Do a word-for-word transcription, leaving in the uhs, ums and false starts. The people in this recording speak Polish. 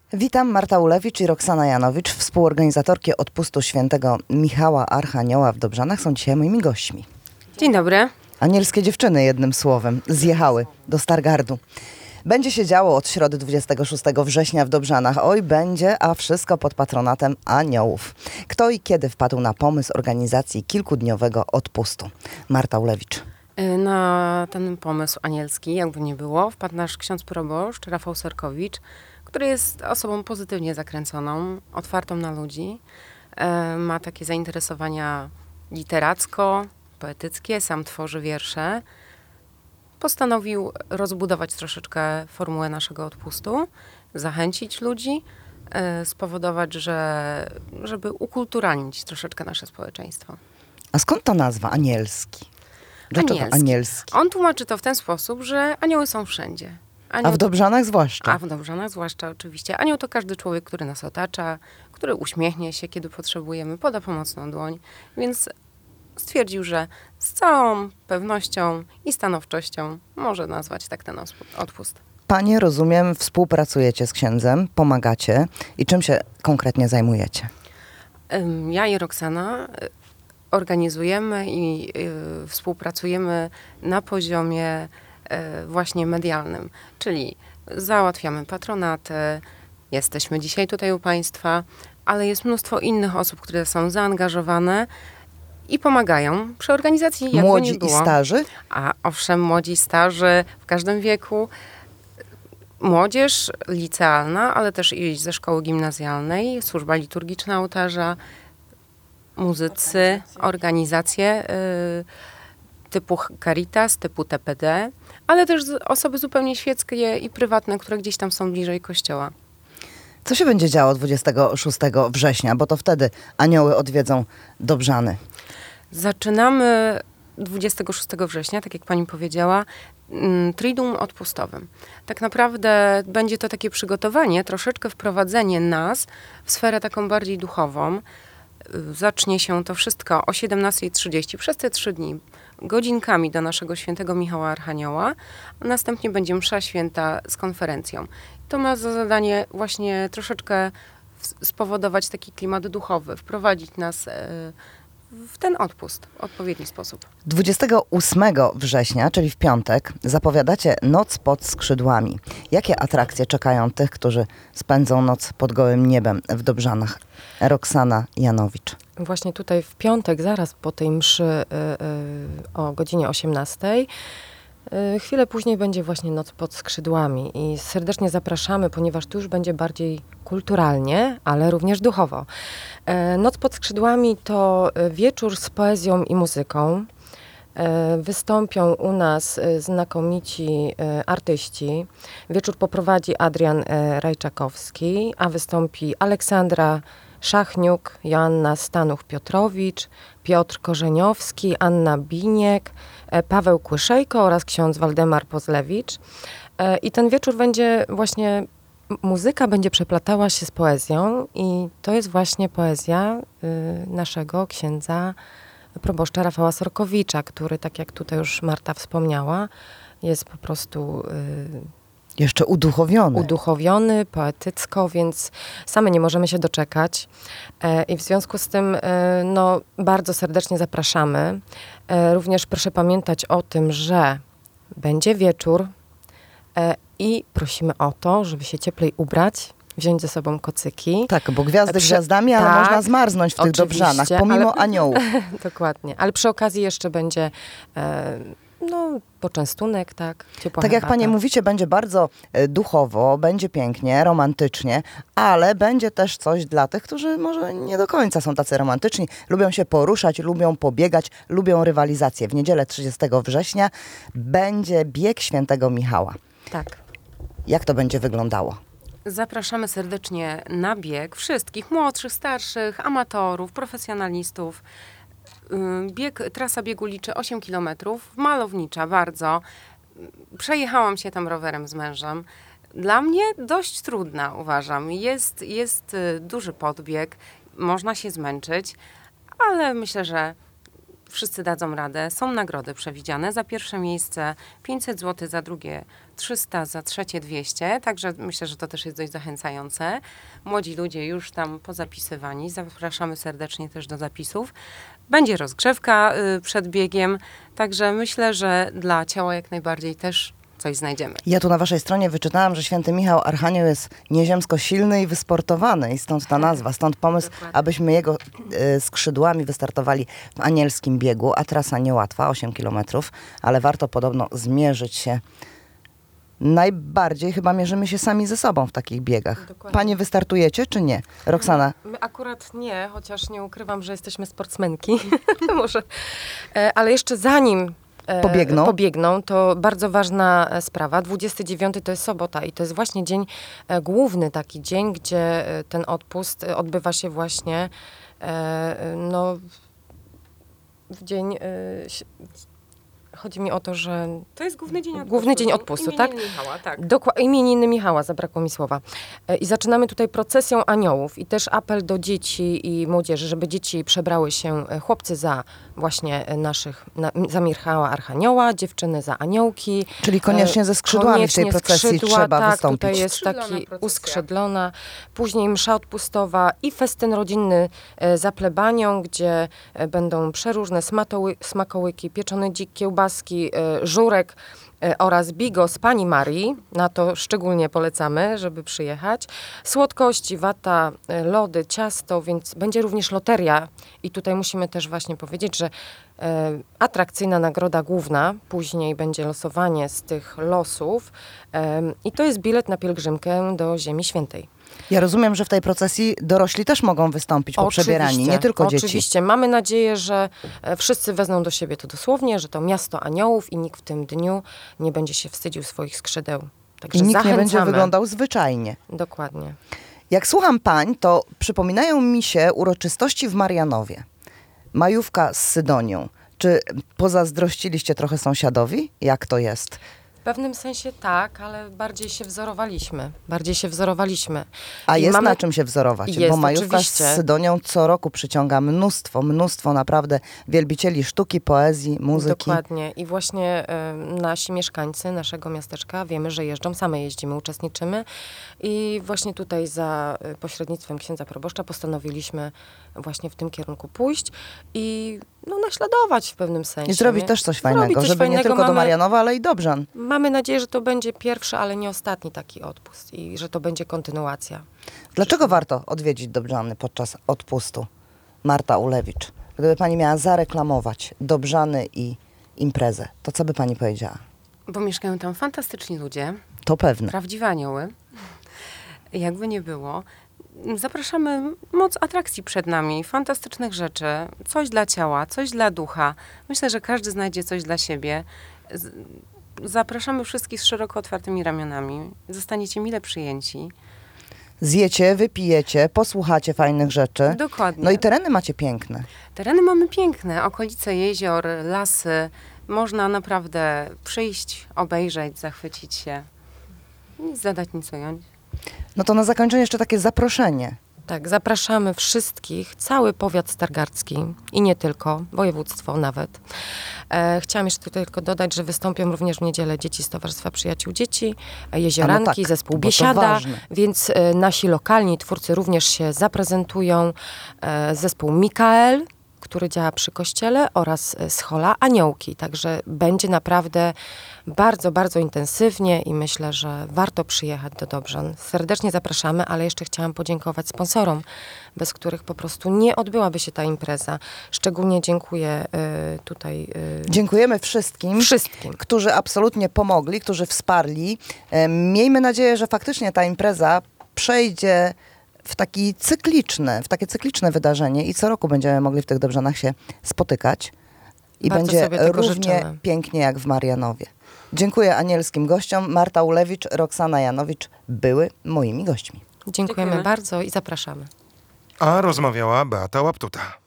Witam, Marta Ulewicz i Roxana Janowicz, współorganizatorki odpustu świętego Michała Archanioła w Dobrzanach, są dzisiaj moimi gośćmi. Dzień dobry. Anielskie dziewczyny, jednym słowem, zjechały do Stargardu. Będzie się działo od środy dwudziestego szóstego września w Dobrzanach. Oj, będzie, a wszystko pod patronatem aniołów. Kto i kiedy wpadł na pomysł organizacji kilkudniowego odpustu? Marta Ulewicz. Na ten pomysł anielski, jakby nie było, wpadł nasz ksiądz proboszcz Rafał Serkowicz, który jest osobą pozytywnie zakręconą, otwartą na ludzi. E, ma takie zainteresowania literacko-poetyckie, sam tworzy wiersze. Postanowił rozbudować troszeczkę formułę naszego odpustu, zachęcić ludzi, e, spowodować, że, żeby ukulturalnić troszeczkę nasze społeczeństwo. A skąd ta nazwa anielski? Dlaczego Anielski. anielski? On tłumaczy to w ten sposób, że anioły są wszędzie. Anioł A w Dobrzanach zwłaszcza. A w Dobrzanach zwłaszcza oczywiście. Anioł to każdy człowiek, który nas otacza, który uśmiechnie się, kiedy potrzebujemy, poda pomocną dłoń. Więc stwierdził, że z całą pewnością i stanowczością może nazwać tak ten odpust. Panie, rozumiem, współpracujecie z księdzem, pomagacie. I czym się konkretnie zajmujecie? Ja i Roxana organizujemy i y, współpracujemy na poziomie y, właśnie medialnym, czyli załatwiamy patronaty, jesteśmy dzisiaj tutaj u Państwa, ale jest mnóstwo innych osób, które są zaangażowane i pomagają przy organizacji, jakby Młodzi nie było. i starzy? A owszem, młodzi, starzy, w każdym wieku. Młodzież licealna, ale też i ze szkoły gimnazjalnej, służba liturgiczna ołtarza, muzycy, organizacje y, typu Caritas, typu T P D, ale też osoby zupełnie świeckie i prywatne, które gdzieś tam są bliżej kościoła. Co się będzie działo dwudziestego szóstego września, bo to wtedy anioły odwiedzą Dobrzany? Zaczynamy dwudziestego szóstego września, tak jak pani powiedziała, Triduum odpustowym. Tak naprawdę będzie to takie przygotowanie, troszeczkę wprowadzenie nas w sferę taką bardziej duchową. Zacznie się to wszystko o siedemnastej trzydzieści przez te trzy dni, godzinkami do naszego świętego Michała Archanioła, a następnie będzie msza święta z konferencją. To ma za zadanie właśnie troszeczkę spowodować taki klimat duchowy, wprowadzić nas w ten odpust w odpowiedni sposób. dwudziestego ósmego września, czyli w piątek, zapowiadacie Noc pod skrzydłami. Jakie atrakcje czekają tych, którzy spędzą noc pod gołym niebem w Dobrzanach? Roxana Janowicz. Właśnie tutaj w piątek, zaraz po tej mszy y, y, o godzinie osiemnastej, y, chwilę później będzie właśnie Noc pod skrzydłami i serdecznie zapraszamy, ponieważ tu już będzie bardziej kulturalnie, ale również duchowo. Y, Noc pod skrzydłami to wieczór z poezją i muzyką. Y, wystąpią u nas y, znakomici y, artyści. Wieczór poprowadzi Adrian y, Rajczakowski, a wystąpi Aleksandra Szachniuk, Joanna Stanuch-Piotrowicz, Piotr Korzeniowski, Anna Biniek, Paweł Kłyszejko oraz ksiądz Waldemar Pozlewicz. I ten wieczór będzie właśnie, muzyka będzie przeplatała się z poezją i to jest właśnie poezja naszego księdza proboszcza Rafała Sorkowicza, który, tak jak tutaj już Marta wspomniała, jest po prostu jeszcze uduchowiony. Uduchowiony, poetycko, więc same nie możemy się doczekać. E, I w związku z tym e, no, bardzo serdecznie zapraszamy. E, również proszę pamiętać o tym, że będzie wieczór e, i prosimy o to, żeby się cieplej ubrać, wziąć ze sobą kocyki. Tak, bo gwiazdy Prze- gwiazdami, ale tak, można zmarznąć w tych oczywiście, Dobrzanach, pomimo ale... aniołów. Dokładnie, ale przy okazji jeszcze będzie... E, No, poczęstunek, tak, ciepła Tak jak herbata. panie mówicie, będzie bardzo e, duchowo, będzie pięknie, romantycznie, ale będzie też coś dla tych, którzy może nie do końca są tacy romantyczni, lubią się poruszać, lubią pobiegać, lubią rywalizację. W niedzielę trzydziestego września będzie bieg świętego Michała. Tak. Jak to będzie wyglądało? Zapraszamy serdecznie na bieg wszystkich młodszych, starszych, amatorów, profesjonalistów. Bieg, trasa biegu liczy osiem kilometrów, malownicza bardzo. Przejechałam się tam rowerem z mężem. Dla mnie dość trudna, uważam. Jest, jest duży podbieg, można się zmęczyć, ale myślę, że wszyscy dadzą radę. Są nagrody przewidziane. Za pierwsze miejsce pięćset złotych, za drugie trzysta, za trzecie dwieście. Także myślę, że to też jest dość zachęcające. Młodzi ludzie już tam pozapisywani. Zapraszamy serdecznie też do zapisów. Będzie rozgrzewka y, przed biegiem. Także myślę, że dla ciała jak najbardziej też coś znajdziemy. Ja tu na waszej stronie wyczytałam, że święty Michał Archanioł jest nieziemsko silny i wysportowany i stąd ta nazwa, stąd pomysł, Dokładnie. abyśmy jego e, skrzydłami wystartowali w anielskim biegu, a trasa niełatwa, osiem kilometrów, ale warto podobno zmierzyć się. Najbardziej chyba mierzymy się sami ze sobą w takich biegach. Dokładnie. Panie wystartujecie czy nie? Roxana, My akurat nie, chociaż nie ukrywam, że jesteśmy sportsmenki. Może. E, Ale jeszcze zanim e, Pobiegną? pobiegną, to bardzo ważna e, sprawa. dwudziestego dziewiątego to jest sobota i to jest właśnie dzień e, główny, taki dzień, gdzie e, ten odpust e, odbywa się właśnie e, no, w dzień... E, si- chodzi mi o to, że To jest główny dzień odpustu. Główny dzień odpustu, tak? Imieniny Michała, tak. Dokła- imieniny Michała, zabrakło mi słowa. E, I zaczynamy tutaj procesją aniołów i też apel do dzieci i młodzieży, żeby dzieci przebrały się, e, chłopcy za właśnie e, naszych, na, za Michała Archanioła, dziewczyny za aniołki. czyli koniecznie ze skrzydłami w tej Koniecznie procesji skrzydła, trzeba tak, wystąpić. tutaj jest Skrzydlona taki procesja. uskrzydlona. Później msza odpustowa i festyn rodzinny e, za plebanią, gdzie e, będą przeróżne smatoły, smakołyki, pieczony dzik, kiełbaski, e, żurek e, oraz bigos Pani Marii. Na to szczególnie polecamy, żeby przyjechać. Słodkości, wata, e, lody, ciasto, więc będzie również loteria. I tutaj musimy też właśnie powiedzieć, że e, atrakcyjna nagroda główna, później będzie losowanie z tych losów em, i to jest bilet na pielgrzymkę do Ziemi Świętej. Ja rozumiem, że w tej procesji dorośli też mogą wystąpić po przebierani, nie tylko dzieci. Oczywiście. Mamy nadzieję, że e, wszyscy wezmą do siebie to dosłownie, że to miasto aniołów i nikt w tym dniu nie będzie się wstydził swoich skrzydeł. Także I nikt nie zachęcamy. będzie wyglądał zwyczajnie. Dokładnie. Jak słucham pań, to przypominają mi się uroczystości w Marianowie. Majówka z Sydonią. Czy pozazdrościliście trochę sąsiadowi? Jak to jest? W pewnym sensie tak, ale bardziej się wzorowaliśmy. Bardziej się wzorowaliśmy. A I jest mamy- na czym się wzorować, Jest, bo majówka oczywiście. z Sydonią co roku przyciąga mnóstwo, mnóstwo naprawdę wielbicieli sztuki, poezji, muzyki. Dokładnie. I właśnie e, nasi mieszkańcy naszego miasteczka wiemy, że jeżdżą, same jeździmy, uczestniczymy. I właśnie tutaj za e, pośrednictwem księdza proboszcza postanowiliśmy właśnie w tym kierunku pójść i no, naśladować w pewnym sensie. I zrobić nie? też coś Zrobić fajnego, coś żeby nie fajnego. tylko do Mamy- Marianowa, ale i Dobrzan. Mamy nadzieję, że to będzie pierwszy, ale nie ostatni taki odpust i że to będzie kontynuacja. Dlaczego warto odwiedzić Dobrzany podczas odpustu? Marta Ulewicz. Gdyby pani miała zareklamować Dobrzany i imprezę, to co by pani powiedziała? Bo mieszkają tam fantastyczni ludzie, To pewne. prawdziwe anioły. Jakby nie było. Zapraszamy, moc atrakcji przed nami, fantastycznych rzeczy, coś dla ciała, coś dla ducha. Myślę, że każdy znajdzie coś dla siebie. Z- Zapraszamy wszystkich z szeroko otwartymi ramionami. Zostaniecie mile przyjęci. Zjecie, wypijecie, posłuchacie fajnych rzeczy. Dokładnie. No i tereny macie piękne. Tereny mamy piękne, okolice jezior, lasy. Można naprawdę przyjść, obejrzeć, zachwycić się. Nic zadać, nic ująć. No to na zakończenie jeszcze takie zaproszenie. Tak, zapraszamy wszystkich, cały powiat stargardzki i nie tylko, województwo nawet. E, chciałam jeszcze tutaj tylko dodać, że wystąpią również w niedzielę dzieci z Towarzystwa Przyjaciół Dzieci, e, Jezioranki, A no tak, zespół bo to Biesiada, ważne. więc e, nasi lokalni twórcy również się zaprezentują. E, zespół Mikael, który działa przy kościele oraz e, Schola Aniołki. Także będzie naprawdę bardzo, bardzo intensywnie i myślę, że warto przyjechać do Dobrzan. Serdecznie zapraszamy, ale jeszcze chciałam podziękować sponsorom, bez których po prostu nie odbyłaby się ta impreza. Szczególnie dziękuję e, tutaj e, Dziękujemy wszystkim, wszystkim. którzy absolutnie pomogli, którzy wsparli. E, Miejmy nadzieję, że faktycznie ta impreza przejdzie w taki cykliczny, w takie cykliczne wydarzenie i co roku będziemy mogli w tych Dobrzanach się spotykać. I Bardzo będzie sobie tego równie życzymy. pięknie jak w Marianowie. Dziękuję anielskim gościom. Marta Ulewicz, Roxana Janowicz były moimi gośćmi. Dziękujemy Dziękujemy. bardzo i zapraszamy. A rozmawiała Beata Łaptuta.